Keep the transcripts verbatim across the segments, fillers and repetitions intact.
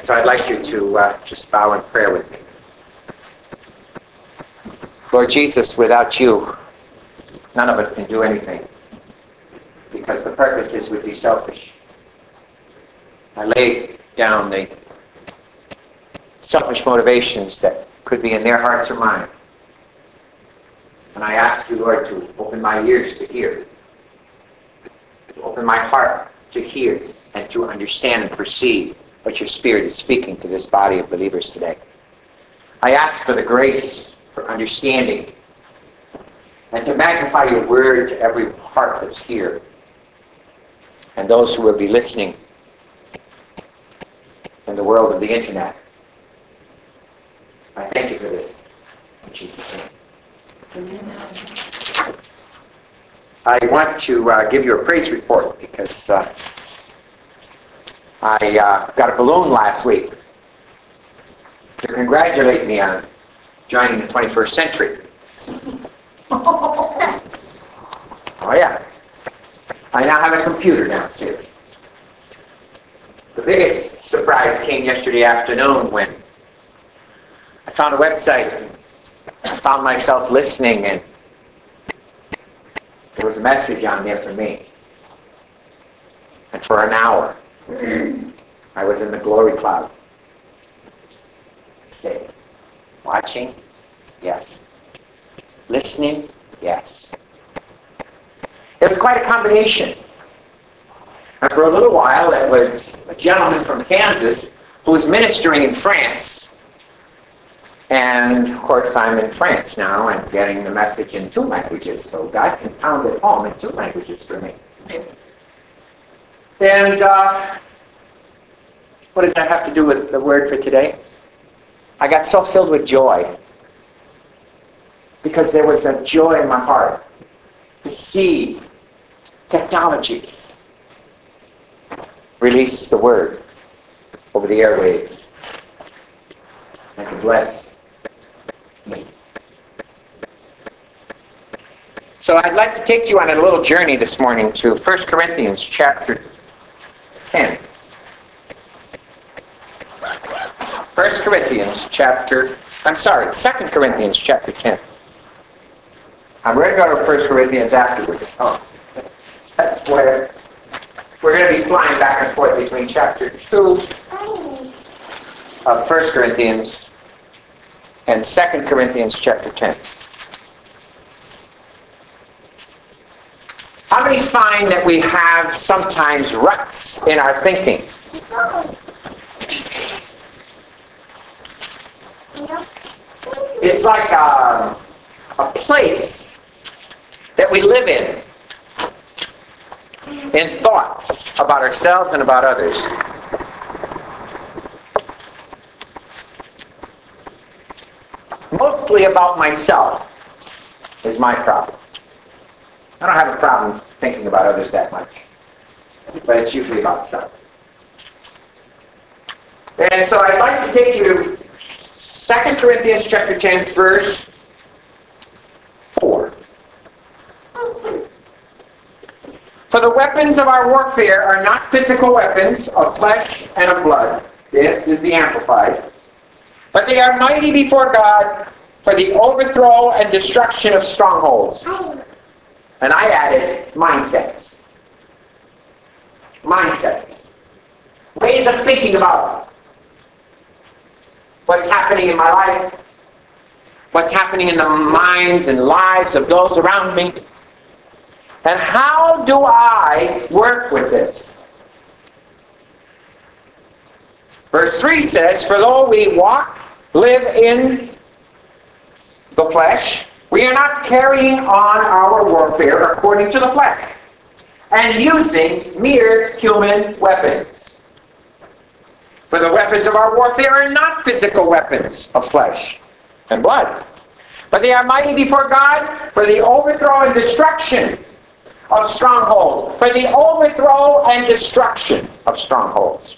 And so I'd like you to uh, just bow in prayer with me. Lord Jesus, without you, none of us can do anything, because the purpose is would be selfish. I lay down the selfish motivations that could be in their hearts or mine. And I ask you, Lord, to open my ears to hear, to open my heart to hear, and to understand and perceive what your Spirit is speaking to this body of believers today. I ask for the grace for understanding and to magnify your word to every heart that's here and those who will be listening in the world of the internet. I thank you for this. In Jesus' name. Amen. I want to uh, give you a praise report because uh, I uh, got a balloon last week to congratulate me on joining the twenty-first century. Oh yeah. I now have a computer downstairs. The biggest surprise came yesterday afternoon when I found a website and found myself listening, and there was a message on there for me. And for an hour, I was in the glory cloud. Say, watching? Yes. Listening? Yes. It was quite a combination. And for a little while, it was a gentleman from Kansas who was ministering in France. And, of course, I'm in France now and getting the message in two languages, so God can pound it home in two languages for me. And uh, what does that have to do with the word for today? I got so filled with joy because there was a joy in my heart to see technology release the word over the airwaves and to bless me. So I'd like to take you on a little journey this morning to First Corinthians chapter ten. First Corinthians chapter, I'm sorry, Second Corinthians chapter ten. I'm going to go to First Corinthians afterwards. Oh, that's where we're going to be flying back and forth between chapter two of First Corinthians and Second Corinthians chapter ten. How many find that we have sometimes ruts in our thinking? It's like a, a place that we live in, in thoughts about ourselves and about others. Mostly about myself is my problem. I don't have a problem thinking about others that much, but it's usually about self. And so I'd like to take you to Second Corinthians chapter ten, verse four. For the weapons of our warfare are not physical weapons of flesh and of blood. This is the Amplified. But they are mighty before God for the overthrow and destruction of strongholds. And I added mindsets. Mindsets. Ways of thinking about what's happening in my life, what's happening in the minds and lives of those around me, and how do I work with this? Verse three says, for though we walk, live in the flesh, we are not carrying on our warfare according to the flesh and using mere human weapons. For the weapons of our warfare are not physical weapons of flesh and blood, but they are mighty before God for the overthrow and destruction of strongholds. For the overthrow and destruction of strongholds.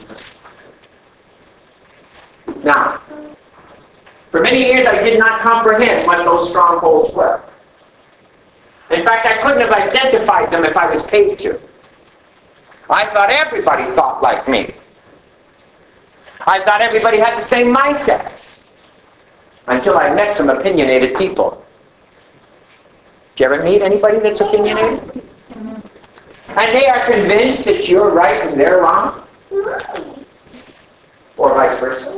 Now, for many years I did not comprehend what those strongholds were. In fact, I couldn't have identified them if I was paid to. I thought everybody thought like me. I thought everybody had the same mindsets until I met some opinionated people. Did you ever meet anybody that's opinionated? And they are convinced that you're right and they're wrong? Or vice versa.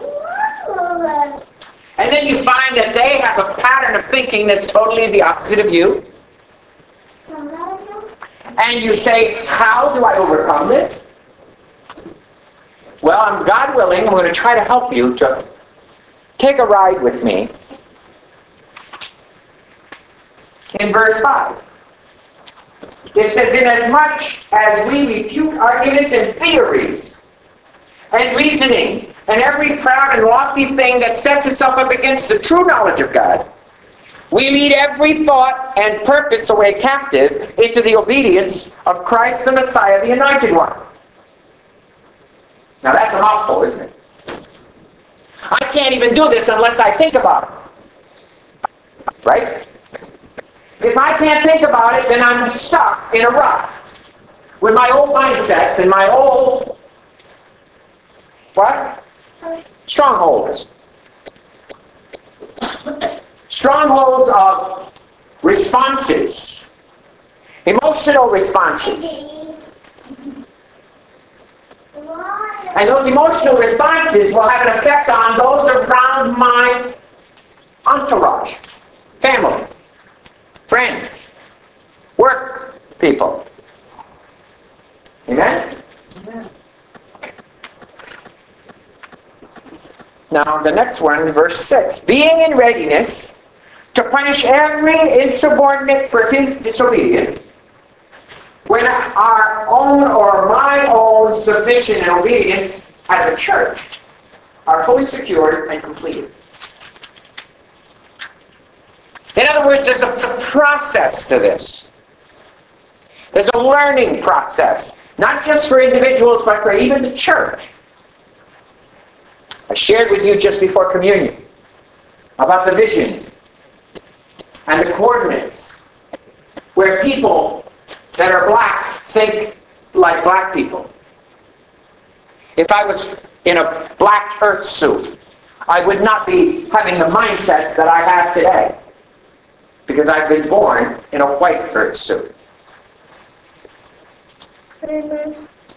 And then you find that they have a pattern of thinking that's totally the opposite of you. And you say, how do I overcome this? Well, I'm God willing, I'm going to try to help you to take a ride with me in verse five. It says, inasmuch as we refute arguments and theories and reasonings and every proud and lofty thing that sets itself up against the true knowledge of God, we lead every thought and purpose away captive into the obedience of Christ the Messiah, the Anointed One. Now that's a mouthful, isn't it? I can't even do this unless I think about it. Right? If I can't think about it, then I'm stuck in a rut with my old mindsets and my old, what? Strongholds. Strongholds of responses. Emotional responses. And those emotional responses will have an effect on those around my entourage, family, friends, work people. Amen? Amen. Now, the next one, verse six. Being in readiness to punish every insubordinate for his disobedience, when our own or my own submission and obedience as a church are fully secured and completed. In other words, there's a process to this. There's a learning process, not just for individuals, but for even the church. I shared with you just before communion about the vision and the coordinates, where people that are black think like black people. If I was in a black earth suit, I would not be having the mindsets that I have today, because I've been born in a white earth suit. Amen.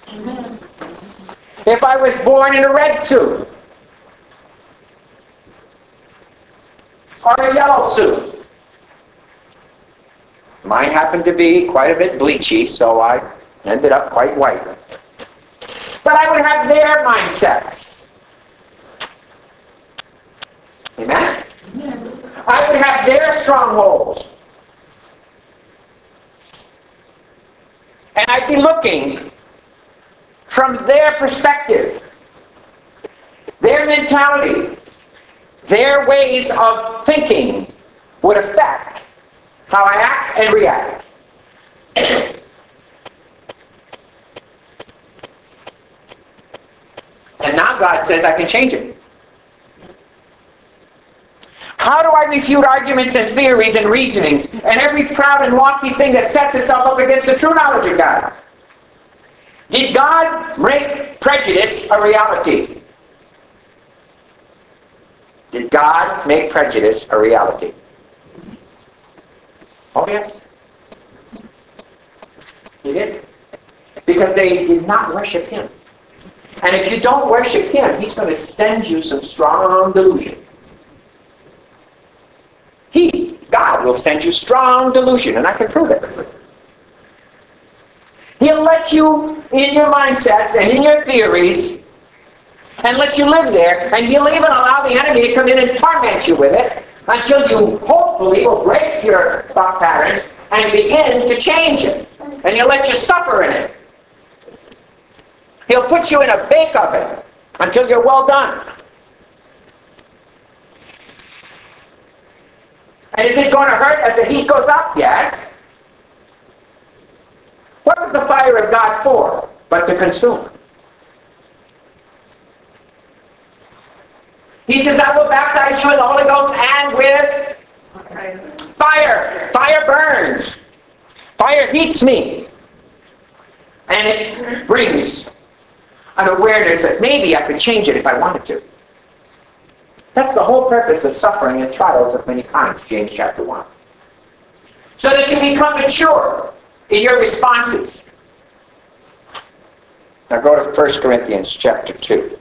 If I was born in a red suit, or a yellow suit, mine happened to be quite a bit bleachy, so I ended up quite white. But I would have their mindsets. Amen? Amen. I would have their strongholds. And I'd be looking from their perspective, their mentality, their ways of thinking would affect how I act and react. And now God says I can change it. How do I refute arguments and theories and reasonings and every proud and lofty thing that sets itself up against the true knowledge of God? Did God make prejudice a reality? Did God make prejudice a reality? Oh, yes. He did. Because they did not worship Him. And if you don't worship Him, He's going to send you some strong delusion. He, God, will send you strong delusion, and I can prove it. He'll let you in your mindsets and in your theories and let you live there, and He'll even allow the enemy to come in and torment you with it until you hopefully will break your thought patterns and begin to change it. And He'll let you suffer in it. He'll put you in a bake oven until you're well done. And is it going to hurt as the heat goes up? Yes. What was the fire of God for? But to consume. He says, I will baptize you in the Holy Ghost and with fire. Fire burns. Fire heats me. And it brings an awareness that maybe I could change it if I wanted to. That's the whole purpose of suffering and trials of many kinds, James chapter one. So that you become mature in your responses. Now go to First Corinthians chapter two.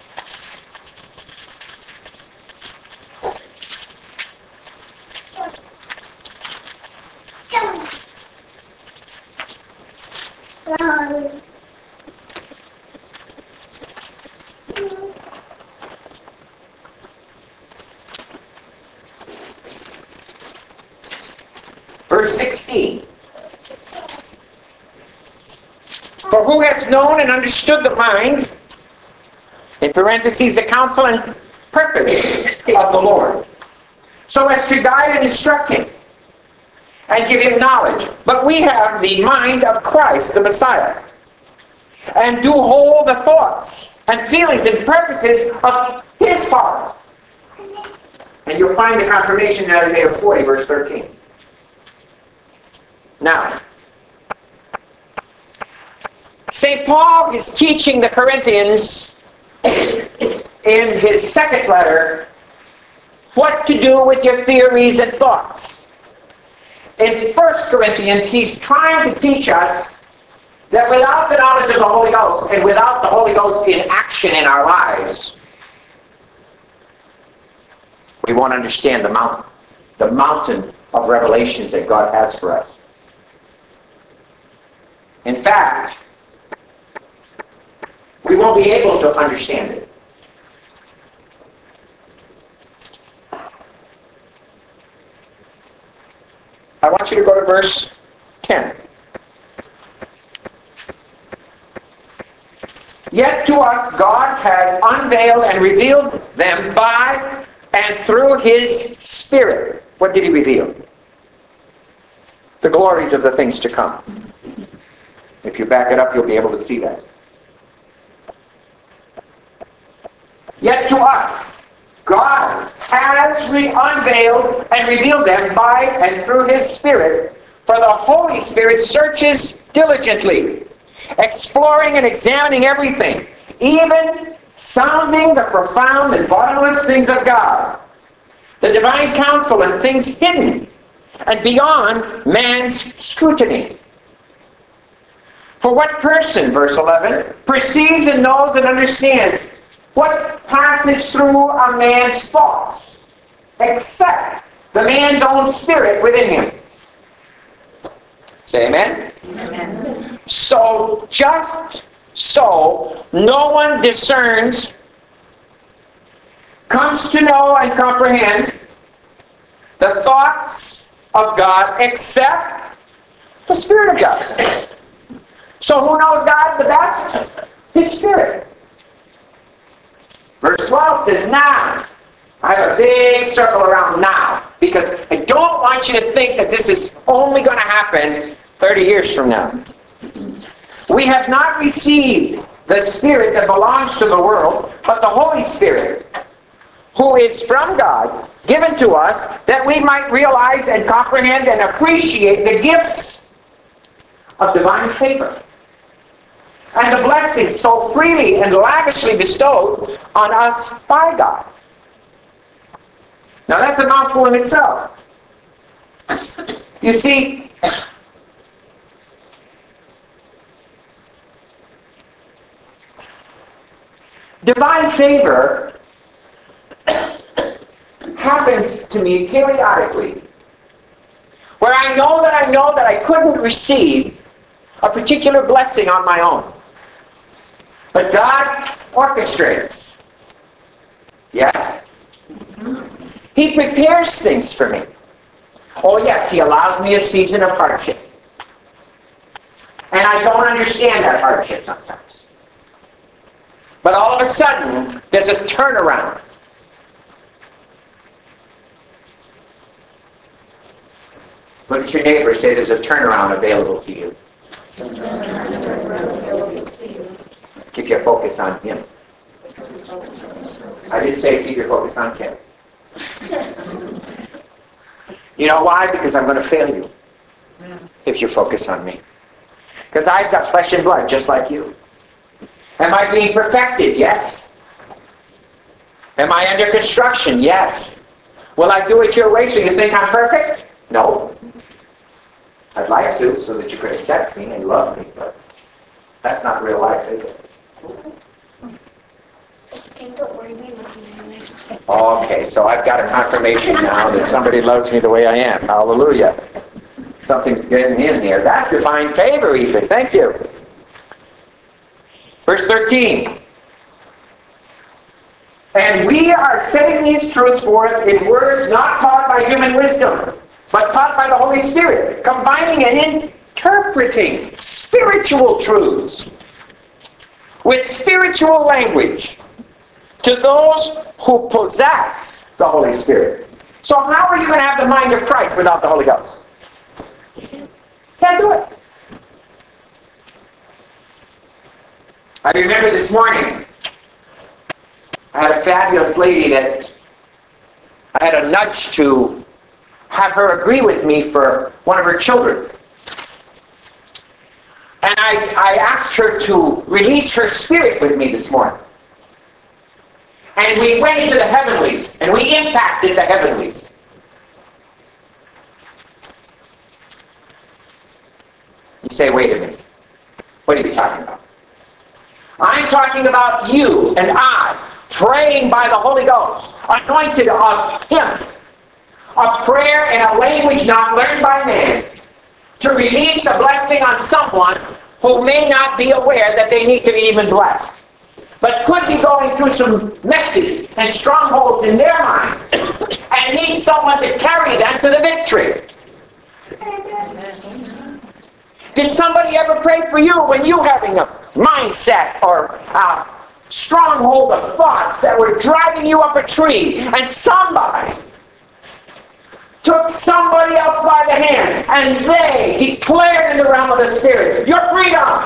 Verse sixteen. For who has known and understood the mind, in parentheses, the counsel and purpose of the Lord, so as to guide and instruct him and give him knowledge. But we have the mind of Christ, the Messiah, and do hold the thoughts and feelings and purposes of his heart. And you'll find the confirmation in Isaiah forty, verse thirteen. Now, Saint Paul is teaching the Corinthians in his second letter what to do with your theories and thoughts. In First Corinthians, he's trying to teach us that without the knowledge of the Holy Ghost and without the Holy Ghost in action in our lives, we won't understand the mountain, the mountain of revelations that God has for us. In fact, we won't be able to understand it. I want you to go to verse ten. Yet to us God has unveiled and revealed them by and through his Spirit. What did he reveal? The glories of the things to come. If you back it up, you'll be able to see that. Yet to us, God has re- unveiled and revealed them by and through his Spirit, for the Holy Spirit searches diligently, exploring and examining everything, even sounding the profound and bottomless things of God, the divine counsel and things hidden and beyond man's scrutiny. For what person, verse eleven, perceives and knows and understands what passes through a man's thoughts, except the man's own spirit within him? Say amen? Amen. So, just so, no one discerns, comes to know and comprehend the thoughts of God except the Spirit of God. So who knows God the best? His Spirit. Verse twelve says, now. I have a big circle around now, because I don't want you to think that this is only going to happen thirty years from now. We have not received the Spirit that belongs to the world, but the Holy Spirit, who is from God, given to us, that we might realize and comprehend and appreciate the gifts of divine favor and the blessings so freely and lavishly bestowed on us by God. Now that's a mouthful in itself. You see, divine favor happens to me periodically, where I know that I know that I couldn't receive a particular blessing on my own. But God orchestrates. Yes? He prepares things for me. Oh yes, he allows me a season of hardship. And I don't understand that hardship sometimes. But all of a sudden, there's a turnaround. Look at your neighbor, say there's a turnaround available to you. Keep your focus on him. I didn't say keep your focus on him. You know why? Because I'm going to fail you if you focus on me. Because I've got flesh and blood just like you. Am I being perfected? Yes. Am I under construction? Yes. Will I do it your way so you think I'm perfect? No. I'd like to, so that you could accept me and love me, but that's not real life, is it? Okay, so I've got a confirmation now that somebody loves me the way I am. Hallelujah. Something's getting in here. That's divine favor even. Thank you. Verse thirteen. And we are setting these truths forth in words not taught by human wisdom, but taught by the Holy Spirit, combining and interpreting spiritual truths with spiritual language to those who possess the Holy Spirit. So how are you going to have the mind of Christ without the Holy Ghost? Can't do it. I remember this morning, I had a fabulous lady that I had a nudge to have her agree with me for one of her children. And I, I asked her to release her spirit with me this morning. And we went into the heavenlies, and we impacted the heavenlies. You say, wait a minute. What are you talking about? I'm talking about you and I praying by the Holy Ghost, anointed of Him. A prayer in a language not learned by man to release a blessing on someone who may not be aware that they need to be even blessed, but could be going through some messes and strongholds in their minds and need someone to carry them to the victory. Did somebody ever pray for you when you having a mindset or a stronghold of thoughts that were driving you up a tree, and somebody took somebody else by the hand and they declared in the realm of the Spirit, your freedom,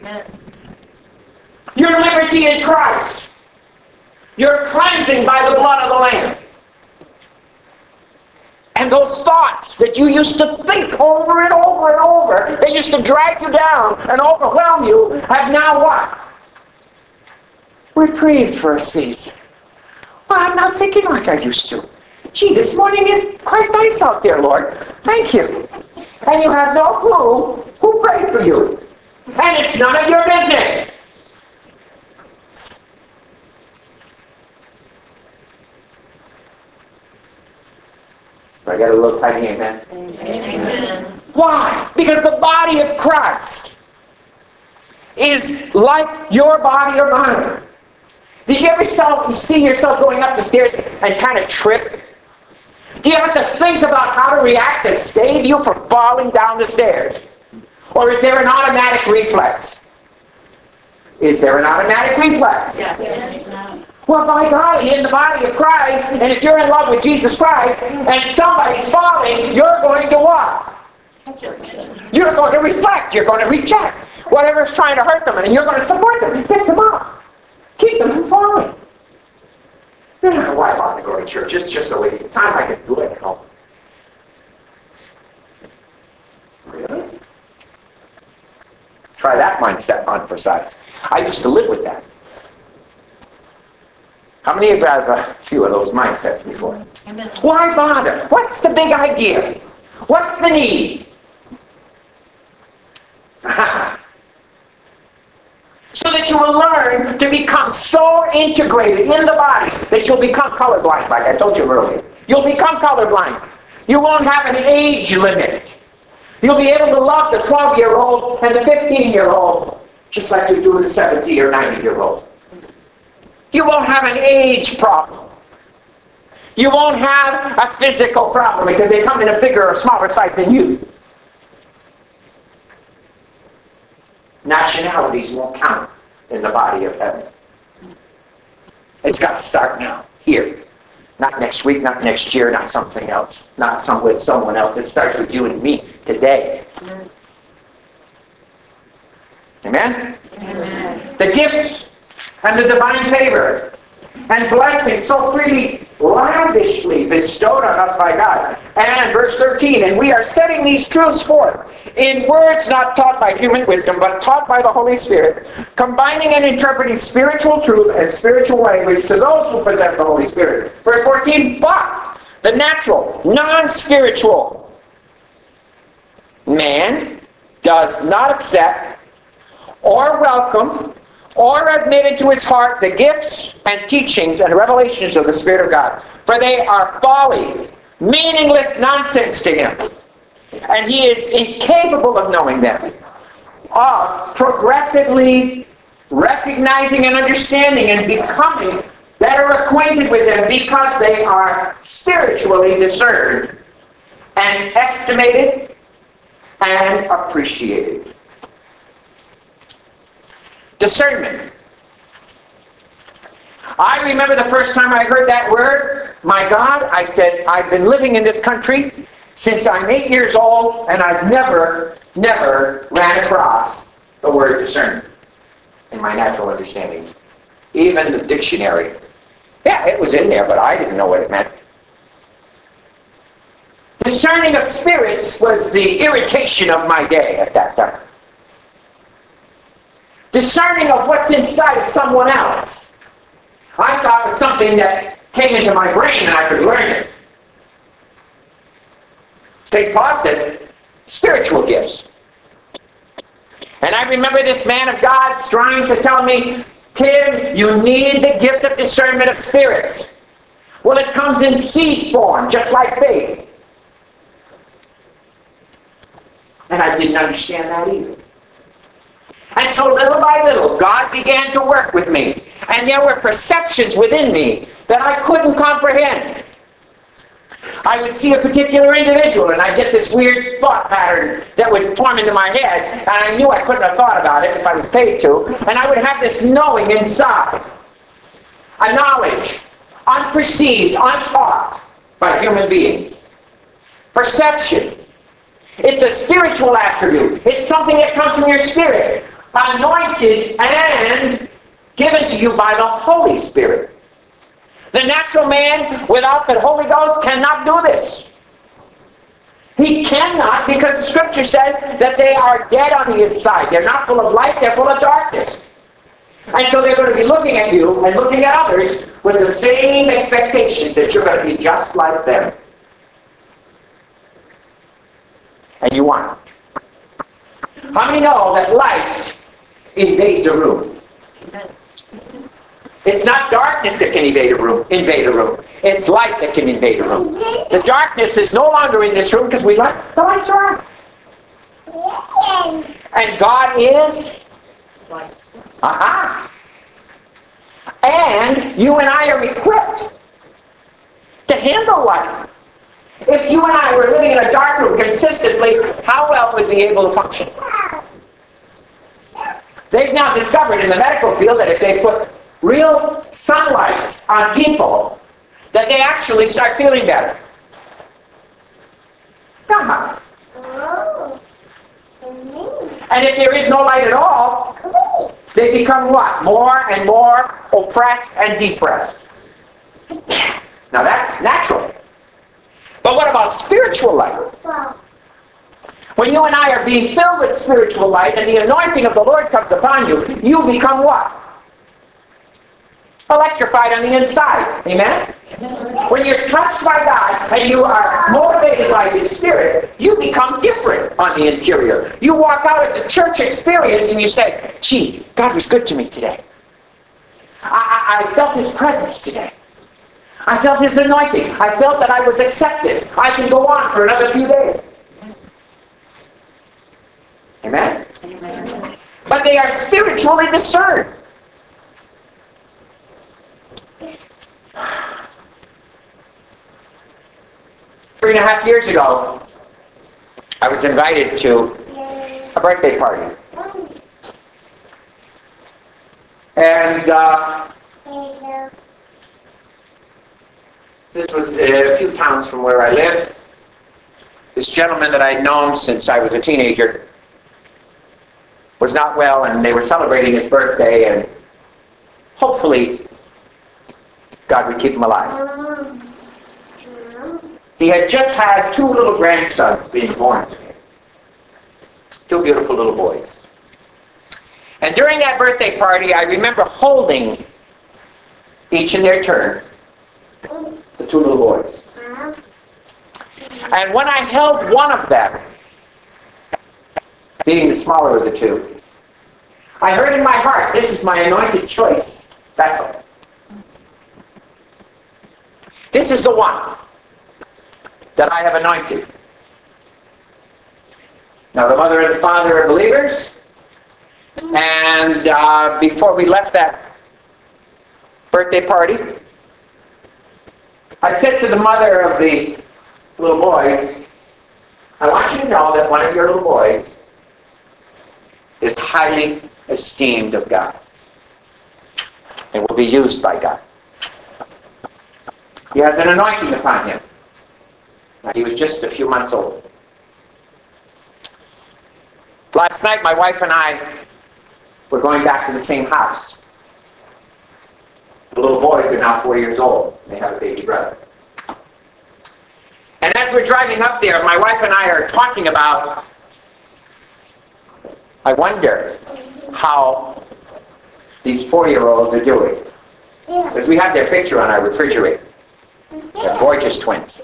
your liberty in Christ, your cleansing by the blood of the Lamb? And those thoughts that you used to think over and over and over, they used to drag you down and overwhelm you, have now what? Reprieved for a season. Well, I'm not thinking like I used to. Gee, this morning is quite nice out there, Lord. Thank you. And you have no clue who prayed for you. And it's none of your business. I got a little tiny amen. Amen. Why? Because the body of Christ is like your body or mine. Did you ever see yourself going up the stairs and kind of trip? Do you have to think about how to react to save you from falling down the stairs? Or is there an automatic reflex? Is there an automatic reflex? Yes. Yes. Well, by God, in the body of Christ, and if you're in love with Jesus Christ, and somebody's falling, you're going to what? You're going to reflect. You're going to reject whatever's trying to hurt them, and you're going to support them. Pick them up. Keep them from falling. You don't know why I want to go to church. It's just a waste of time. I can do it at home. Really? Try that mindset on for size. I used to live with that. How many of you have a few of those mindsets before? Amen. Why bother? What's the big idea? What's the need? So that you will learn to become so integrated in the body that you'll become colorblind, like I told you earlier. You'll become colorblind. You won't have an age limit. You'll be able to love the twelve-year-old and the fifteen-year-old just like you do the seventy or ninety-year-old. You won't have an age problem. You won't have a physical problem because they come in a bigger or smaller size than you. Nationalities won't count in the body of heaven. It's got to start now, here. Not next week, not next year, not something else, not some with someone else. It starts with you and me today. Amen? Amen. The gifts and the divine favor and blessings so freely, lavishly bestowed on us by God. And verse thirteen, and we are setting these truths forth in words not taught by human wisdom, but taught by the Holy Spirit, combining and interpreting spiritual truth and spiritual language to those who possess the Holy Spirit. Verse fourteen, but the natural, non-spiritual man does not accept or welcome or admit into his heart the gifts and teachings and revelations of the Spirit of God. For they are folly, meaningless nonsense to him. And he is incapable of knowing them, of progressively recognizing and understanding and becoming better acquainted with them, because they are spiritually discerned and estimated and appreciated. Discernment. I remember the first time I heard that word, my God, I said, I've been living in this country since I'm eight years old, and I've never, never ran across the word discernment in my natural understanding. Even the dictionary. Yeah, it was in there, but I didn't know what it meant. Discerning of spirits was the irritation of my day at that time. Discerning of what's inside of someone else, I thought was something that came into my brain and I could learn it. Saint Paul says, spiritual gifts. And I remember this man of God trying to tell me, Kim, you need the gift of discernment of spirits. Well, it comes in seed form, just like faith. And I didn't understand that either. And so little by little, God began to work with me. And there were perceptions within me that I couldn't comprehend. I would see a particular individual and I'd get this weird thought pattern that would form into my head, and I knew I couldn't have thought about it if I was paid to, and I would have this knowing inside. A knowledge, unperceived, untaught by human beings. Perception. It's a spiritual attribute. It's something that comes from your spirit, anointed and given to you by the Holy Spirit. The natural man without the Holy Ghost cannot do this. He cannot, because the Scripture says that they are dead on the inside. They're not full of light, they're full of darkness. And so they're going to be looking at you and looking at others with the same expectations that you're going to be just like them. And you aren't. How many know that light invades a room? It's not darkness that can invade a room. Invade a room. It's light that can invade a room. The darkness is no longer in this room because we light. The lights are on. And God is light. Aha. And you and I are equipped to handle light. If you and I were living in a dark room consistently, how well would we be able to function? They've now discovered in the medical field that if they put real sunlights on people, that they actually start feeling better. Uh-huh. And if there is no light at all, they become what? More and more oppressed and depressed. Now that's natural. But what about spiritual light? When you and I are being filled with spiritual light and the anointing of the Lord comes upon you, you become what? Electrified on the inside. Amen? When you're touched by God and you are motivated by His Spirit, you become different on the interior. You walk out of the church experience and you say, gee, God was good to me today. I, I, I felt His presence today. I felt His anointing. I felt that I was accepted. I can go on for another few days. Amen? Amen. But they are spiritually discerned. Three and a half years ago, I was invited to a birthday party. And uh, this was a few towns from where I lived. This gentleman that I'd known since I was a teenager was not well, and they were celebrating his birthday, and hopefully God would keep him alive. He had just had two little grandsons being born to him. Two beautiful little boys. And during that birthday party, I remember holding, each in their turn, the two little boys. And when I held one of them, being the smaller of the two, I heard in my heart, this is my anointed choice vessel. This is the one that I have anointed. Now the mother and the father are believers, and uh, before we left that birthday party, I said to the mother of the little boys, I want you to know that one of your little boys is highly esteemed of God and will be used by God. He has an anointing upon him. Now, he was just a few months old. Last night, my wife and I were going back to the same house. The little boys are now four years old. They have a baby brother. And as we're driving up there, my wife and I are talking about, I wonder how these four-year-olds are doing. Because we have their picture on our refrigerator. They're gorgeous twins.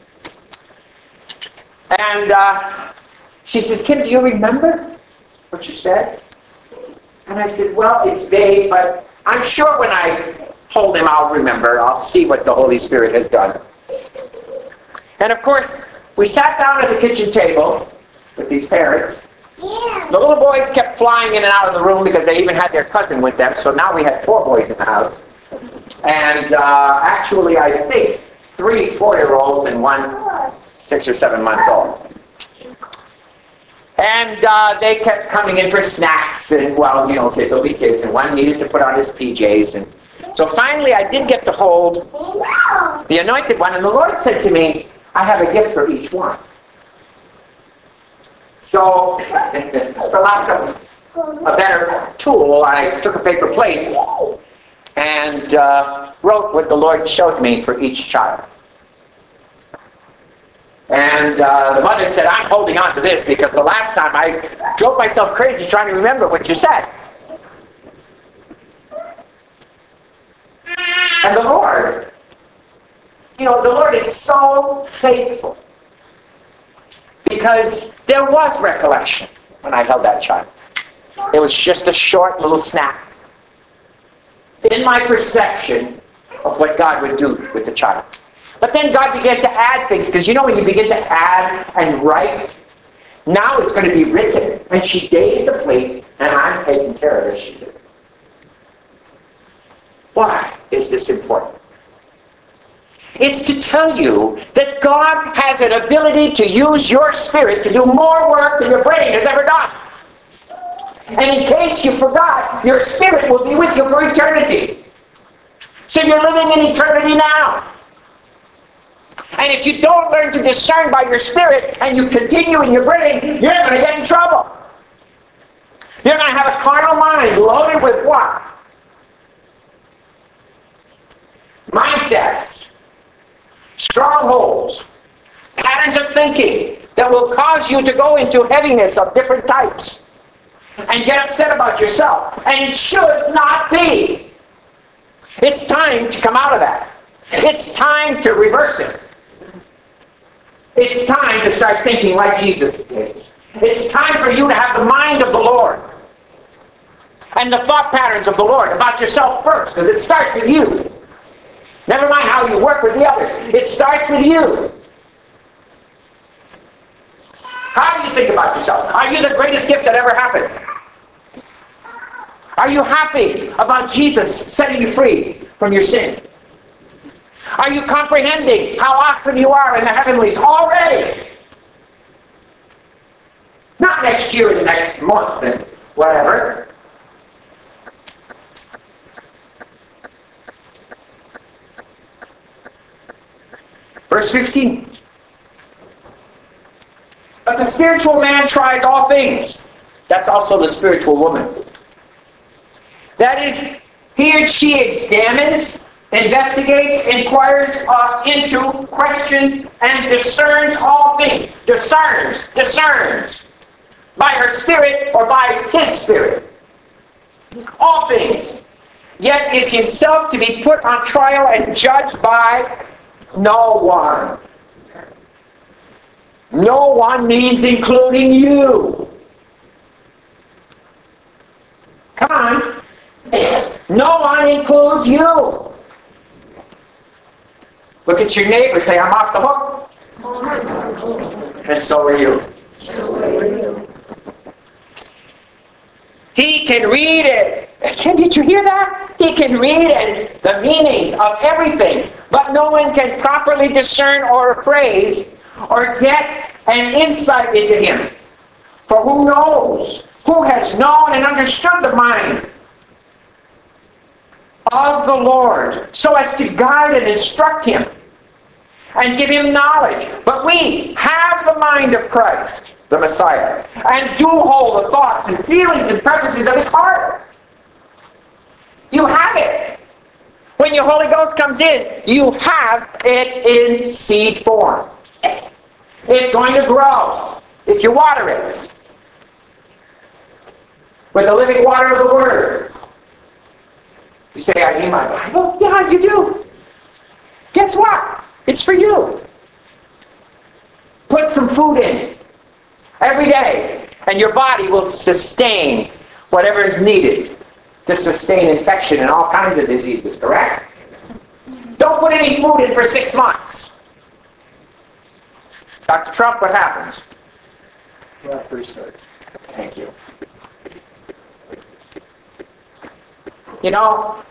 And uh, she says, Kim, do you remember what you said? And I said, well, it's vague, but I'm sure when I hold him, I'll remember. I'll see what the Holy Spirit has done. And of course, we sat down at the kitchen table with these parents. Yeah. The little boys kept flying in and out of the room because they even had their cousin with them. So now we had four boys in the house. And uh, actually, I think three four-year-olds and one six or seven months old. And uh, they kept coming in for snacks. And, well, you know, kids will be kids. And one needed to put on his P Js. And so finally, I did get to hold the anointed one. And the Lord said to me, I have a gift for each one. So, for lack of a better tool, I took a paper plate and uh, wrote what the Lord showed me for each child. And uh, the mother said, I'm holding on to this because the last time I drove myself crazy trying to remember what you said. And the Lord, you know, the Lord is so faithful. Because there was recollection when I held that child. It was just a short little snap in my perception of what God would do with the child. But then God began to add things, because you know when you begin to add and write, now it's going to be written. And she gave the plate, and I'm taking care of this, she says. Why is this important? It's to tell you that God has an ability to use your spirit to do more work than your brain has ever done. And in case you forgot, your spirit will be with you for eternity. So you're living in eternity now. And if you don't learn to discern by your spirit and you continue in your brain, you're going to get in trouble. You're going to have a carnal mind loaded with what? Mindsets, strongholds, patterns of thinking that will cause you to go into heaviness of different types and get upset about yourself. And it should not be. It's time to come out of that. It's time to reverse it. It's time to start thinking like Jesus did. It's time for you to have the mind of the Lord and the thought patterns of the Lord about yourself first, because it starts with you. Never mind how you work with the others. It starts with you. How do you think about yourself? Are you the greatest gift that ever happened? Are you happy about Jesus setting you free from your sins? Are you comprehending how awesome you are in the heavenlies already? Not next year and next month and whatever. Verse fifteen. But the spiritual man tries all things. That's also the spiritual woman. That is, he or she examines investigates, inquires uh, into, questions, and discerns all things. Discerns, discerns. By her Spirit or by His Spirit. All things. Yet is himself to be put on trial and judged by no one. No one means including you. Come on. No one includes you. Look at your neighbor and say, I'm off the hook. And so are you. He can read it. Did you hear that? He can read it, the meanings of everything. But no one can properly discern or appraise or get an insight into him. For who knows? Who has known and understood the mind of the Lord so as to guide and instruct him and give him knowledge? But we have the mind of Christ, the Messiah, and do hold the thoughts and feelings and purposes of his heart. You have it. When your Holy Ghost comes in, you have it in seed form. It's going to grow if you water it with the living water of the Word. You say, I need my Bible? Yeah, you do. Guess what? It's for you. Put some food in every day, and your body will sustain whatever is needed to sustain infection and all kinds of diseases, correct? Don't put any food in for six months. Doctor Trump, what happens? That research. Thank you. You know,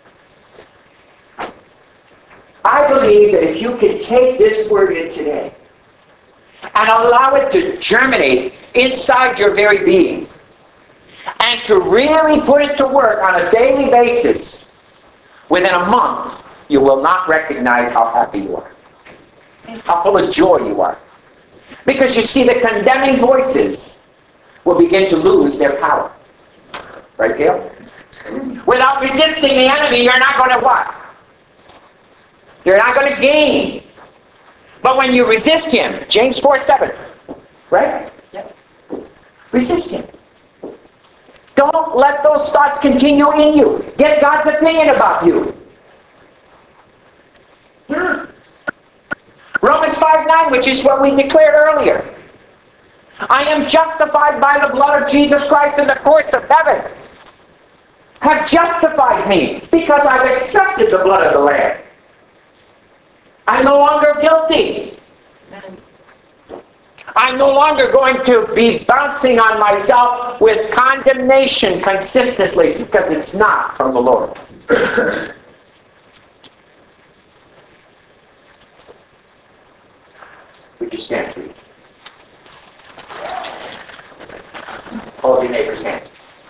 I believe that if you can take this word in today and allow it to germinate inside your very being and to really put it to work on a daily basis, within a month, you will not recognize how happy you are, how full of joy you are. Because you see, the condemning voices will begin to lose their power. Right, Gail? Without resisting the enemy, you're not going to what? You're not going to gain. But when you resist him, James four seven, right? Yeah. Resist him. Don't let those thoughts continue in you. Get God's opinion about you. Yeah. Romans five nine, which is what we declared earlier. I am justified by the blood of Jesus Christ in the courts of heaven. Have justified me because I've accepted the blood of the Lamb. I'm no longer guilty. I'm no longer going to be bouncing on myself with condemnation consistently because it's not from the Lord. Would you stand, please? Hold your neighbor's hand.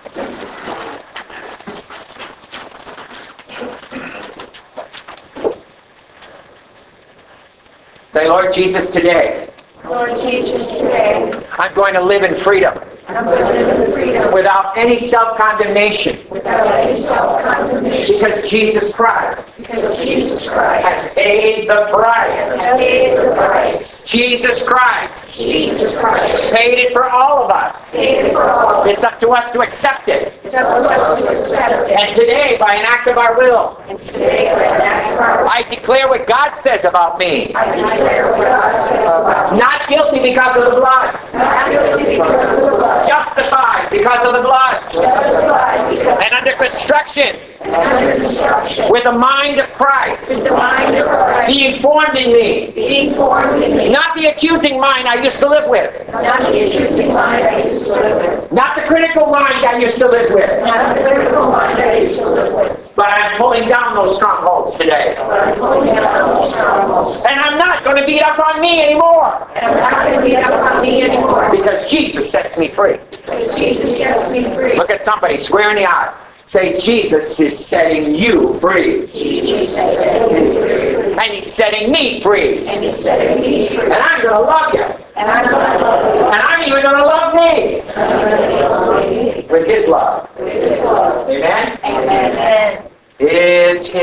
Say, Lord Jesus, today, Lord Jesus, today, I'm going to live in freedom. I'm going to live in freedom Without any self-condemnation. without any self-condemnation. Because Jesus Christ Because Jesus Christ has paid the price. has paid the price. Jesus Christ Jesus Christ paid it for all of us. paid it for all. It's up to us to accept it. It's up to us to accept it. And today, by an act of our will, And today, by an act of our will, I declare what God says about me. I declare what God says about me. Not guilty because of the blood. Not guilty because of the blood. Justified because of the blood. Justified because And under construction and under construction. with the mind of Christ With the mind of Christ being formed in me. being formed in me. Not the accusing mind I used to live with. Not the accusing mind I used to live with. Not the critical mind I used to live with. Not the critical mind I used to live with. But I'm pulling down those strongholds today. But I'm pulling down those strongholds. And I'm not going to beat up on me anymore. And I'm not going to beat up on me anymore. Because Jesus sets me free. Because Jesus sets me free. Look at somebody square in the eye. Say, Jesus is setting you free. Jesus sets me free. And he's setting me free. And he's setting me free. And I'm going to love you. And I'm going to love you. And I'm even going to love me. And I'm going to love you With his love. with his love. Amen? Amen. It's his.